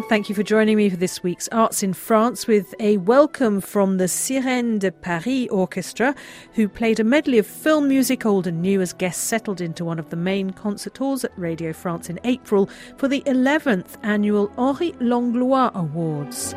Thank you for joining me for this week's Arts in France with a welcome from the Sirène de Paris Orchestra, who played a medley of film music old and new as guests settled into one of the main concert halls at Radio France in April for the 11th annual Henri Langlois Awards.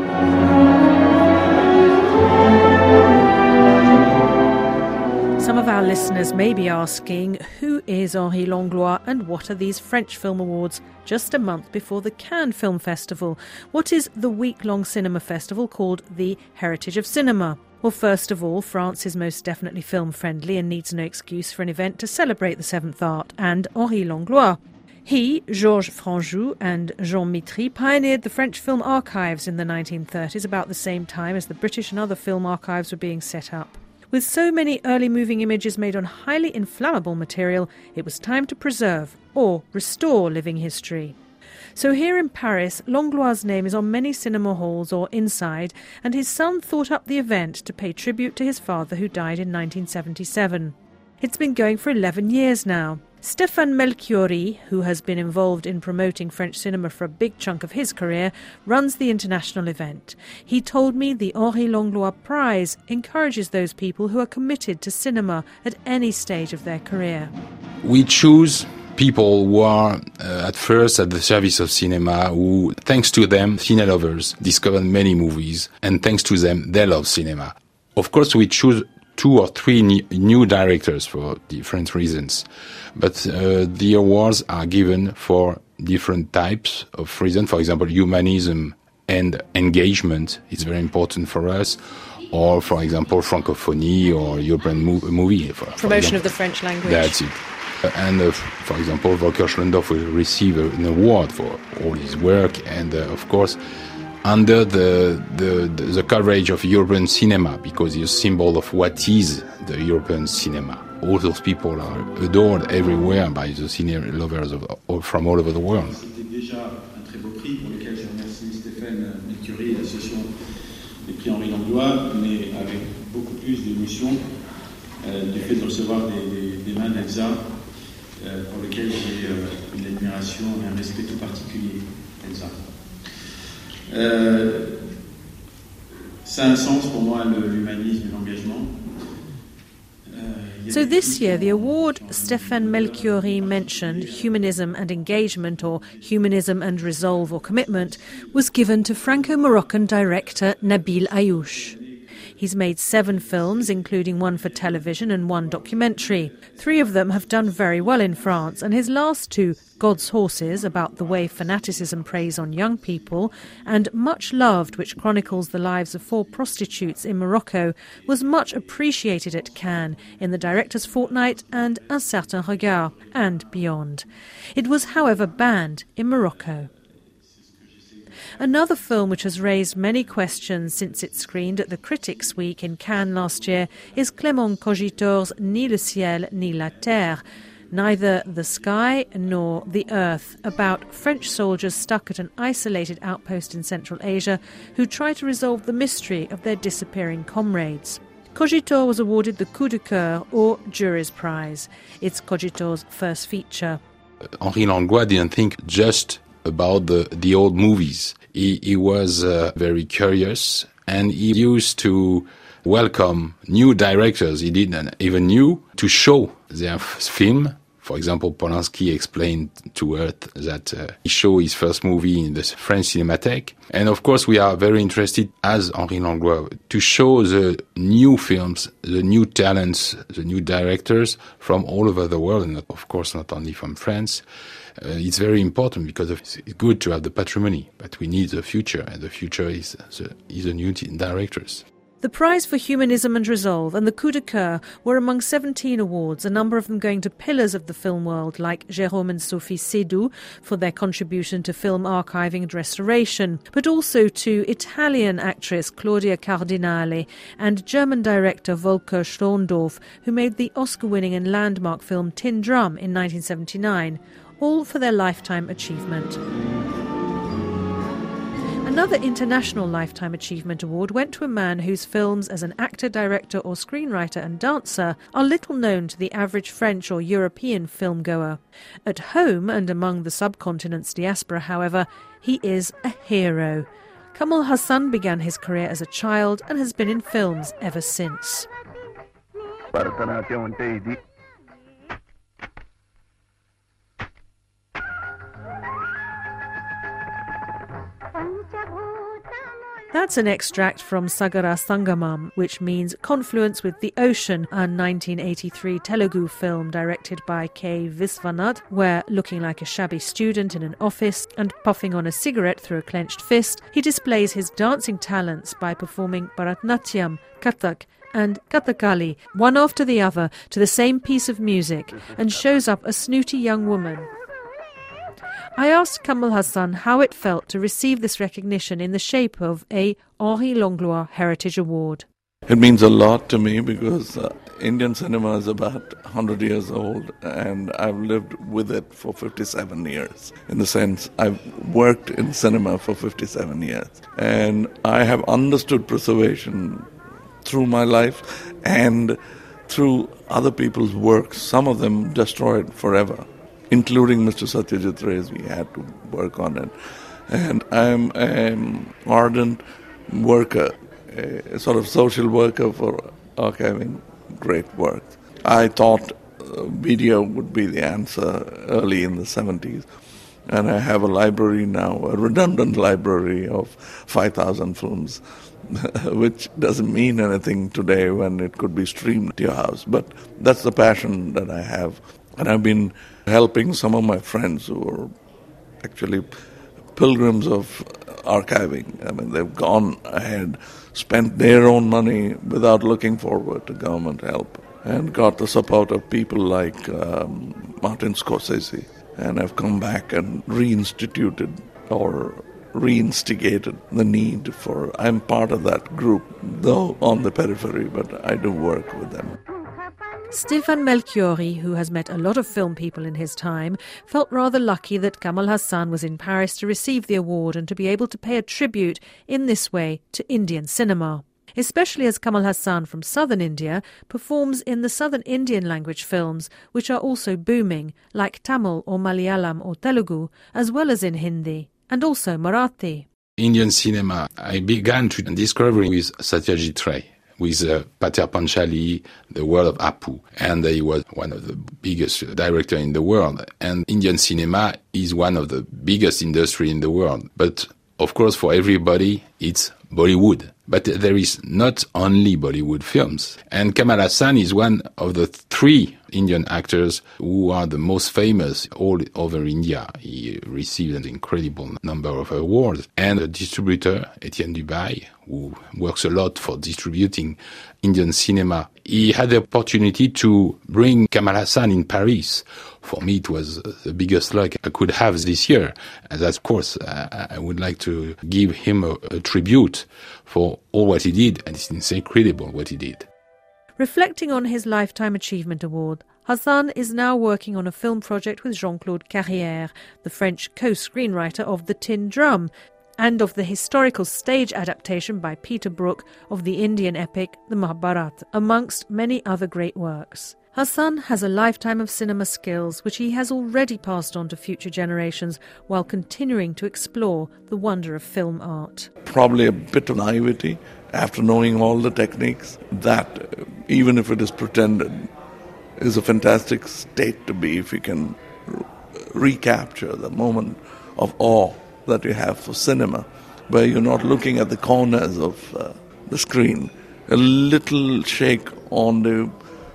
Some of our listeners may be asking, who is Henri Langlois and what are these French Film Awards just a month before the Cannes Film Festival? What is the week-long cinema festival called the Heritage of Cinema? Well, first of all, France is most definitely film-friendly and needs no excuse for an event to celebrate the seventh art and Henri Langlois. He, Georges Franjou and Jean Mitry pioneered the French film archives in the 1930s about the same time as the British and other film archives were being set up. With so many early moving images made on highly inflammable material, it was time to preserve or restore living history. So here in Paris, Langlois' name is on many cinema halls or inside, and his son thought up the event to pay tribute to his father who died in 1977. It's been going for 11 years now. Stéphane Melchiorri, who has been involved in promoting French cinema for a big chunk of his career, runs the international event. He told me the Henri Langlois Prize encourages those people who are committed to cinema at any stage of their career. We choose people who are at first at the service of cinema, who, thanks to them, cine lovers discovered many movies, and thanks to them, they love cinema. Of course, we choose 2 or 3 new directors for different reasons. But the awards are given for different types of reasons. For example, humanism and engagement is very important for us. Or, for example, francophonie or European movie. Promotion of the French language. That's it. And, for example, Volker Schlöndorff will receive an award for all his work. And, of course, under the coverage of European cinema, because he's a symbol of what is the European cinema. All those people are adored everywhere by the cine lovers from all over the world. C'était déjà un très beau prix pour lequel je remercie Stéphane Melchiorri et l'association des prix Henri Langlois, mais avec beaucoup plus d'émotion du fait de recevoir des mains d'Elsa, pour lequel j'ai une admiration et un respect tout particulier, Elsa. Ça a un sens pour moi, l'humanisme et l'engagement. So this year, the award Stéphane Melchiorri mentioned, Humanism and Engagement, or Humanism and Resolve or Commitment, was given to Franco-Moroccan director Nabil Ayouch. He's made 7 films, including 1 for television and 1 documentary. 3 of them have done very well in France, and his last 2, God's Horses, about the way fanaticism preys on young people, and Much Loved, which chronicles the lives of 4 prostitutes in Morocco, was much appreciated at Cannes, in the Director's Fortnight and Un Certain Regard, and beyond. It was, however, banned in Morocco. Another film which has raised many questions since it screened at the Critics' Week in Cannes last year is Clément Cogitor's Ni le ciel ni la terre, Neither the Sky nor the Earth, about French soldiers stuck at an isolated outpost in Central Asia who try to resolve the mystery of their disappearing comrades. Cogitor was awarded the Coup de Cœur, or Jury's Prize. It's Cogitor's first feature. Henri Langlois didn't think just about the old movies. He was very curious, and he used to welcome new directors he didn't even knew to show their film. For example, Polanski explained to Earth that he showed his first movie in the French Cinematheque. And of course, we are very interested, as Henri Langlois, to show the new films, the new talents, the new directors from all over the world, and of course not only from France. It's very important because it's good to have the patrimony, but we need the future, and the future is the new directors. The Prize for Humanism and Resolve and the Coup de Cœur were among 17 awards, a number of them going to pillars of the film world like Jérôme and Sophie Seydoux for their contribution to film archiving and restoration, but also to Italian actress Claudia Cardinale and German director Volker Schlöndorff, who made the Oscar-winning and landmark film Tin Drum in 1979, all for their lifetime achievement. Another International Lifetime Achievement Award went to a man whose films as an actor, director or screenwriter and dancer are little known to the average French or European filmgoer. At home and among the subcontinent's diaspora, however, he is a hero. Kamal Haasan began his career as a child and has been in films ever since. That's an extract from Sagara Sangamam, which means confluence with the ocean, a 1983 Telugu film directed by K. Viswanath, where, looking like a shabby student in an office and puffing on a cigarette through a clenched fist, he displays his dancing talents by performing Bharatanatyam, Kathak and Kathakali, one after the other, to the same piece of music, and shows up a snooty young woman. I asked Kamal Haasan how it felt to receive this recognition in the shape of a Henri Langlois Heritage Award. It means a lot to me because Indian cinema is about 100 years old and I've lived with it for 57 years. In the sense, I've worked in cinema for 57 years. And I have understood preservation through my life and through other people's works, some of them destroyed forever, including Mr. Satyajit Ray's. We had to work on it. And I'm an ardent worker, a sort of social worker for archiving great work. I thought video would be the answer early in the 70s. And I have a library now, a redundant library of 5,000 films, which doesn't mean anything today when it could be streamed to your house. But that's the passion that I have. And I've been helping some of my friends who are actually pilgrims of archiving. I mean, they've gone ahead, spent their own money without looking forward to government help, and got the support of people like Martin Scorsese. And I've come back and reinstituted or reinstigated the need for... I'm part of that group, though on the periphery, but I do work with them. Stefan Melchiori, who has met a lot of film people in his time, felt rather lucky that Kamal Haasan was in Paris to receive the award and to be able to pay a tribute in this way to Indian cinema. Especially as Kamal Haasan from southern India performs in the southern Indian language films, which are also booming, like Tamil or Malayalam or Telugu, as well as in Hindi, and also Marathi. Indian cinema, I began to discover with Satyajit Ray, with Pater Panchali, The World of Apu. And he was one of the biggest directors in the world. And Indian cinema is one of the biggest industry in the world. But, of course, for everybody, it's Bollywood. But there is not only Bollywood films. And Kamal Haasan is one of the 3 Indian actors who are the most famous all over India. He received an incredible number of awards. And a distributor, Etienne Dubail, who works a lot for distributing Indian cinema, he had the opportunity to bring Kamal Haasan in Paris. For me, it was the biggest luck I could have this year. And that's, of course, I would like to give him a tribute for all what he did. And it's incredible what he did. Reflecting on his Lifetime Achievement Award, Haasan is now working on a film project with Jean-Claude Carrière, the French co-screenwriter of The Tin Drum, and of the historical stage adaptation by Peter Brook of the Indian epic The Mahabharata, amongst many other great works. Haasan has a lifetime of cinema skills which he has already passed on to future generations while continuing to explore the wonder of film art. Probably a bit of naivety after knowing all the techniques, that even if it is pretended, is a fantastic state to be if you can recapture the moment of awe that you have for cinema, where you're not looking at the corners of the screen. A little shake on the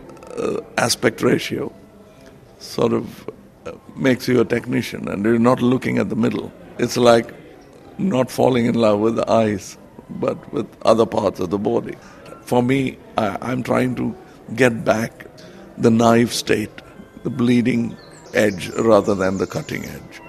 aspect ratio sort of makes you a technician, and you're not looking at the middle. It's like not falling in love with the eyes, but with other parts of the body. For me, I'm trying to get back the knife state, the bleeding edge rather than the cutting edge.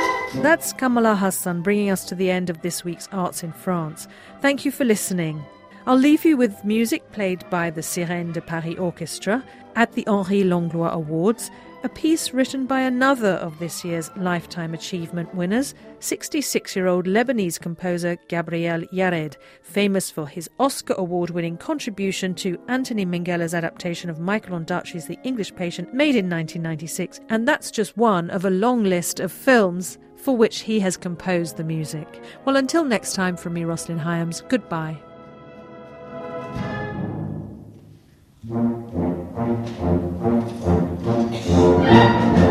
That's Kamala Haasan bringing us to the end of this week's Arts in France. Thank you for listening. I'll leave you with music played by the Sirène de Paris Orchestra at the Henri Langlois Awards, a piece written by another of this year's Lifetime Achievement winners, 66-year-old Lebanese composer Gabriel Yared, famous for his Oscar award-winning contribution to Anthony Minghella's adaptation of Michael Ondaatje's The English Patient, made in 1996. And that's just one of a long list of films for which he has composed the music. Well, until next time, from me, Roslyn Hyams, goodbye. Thank you.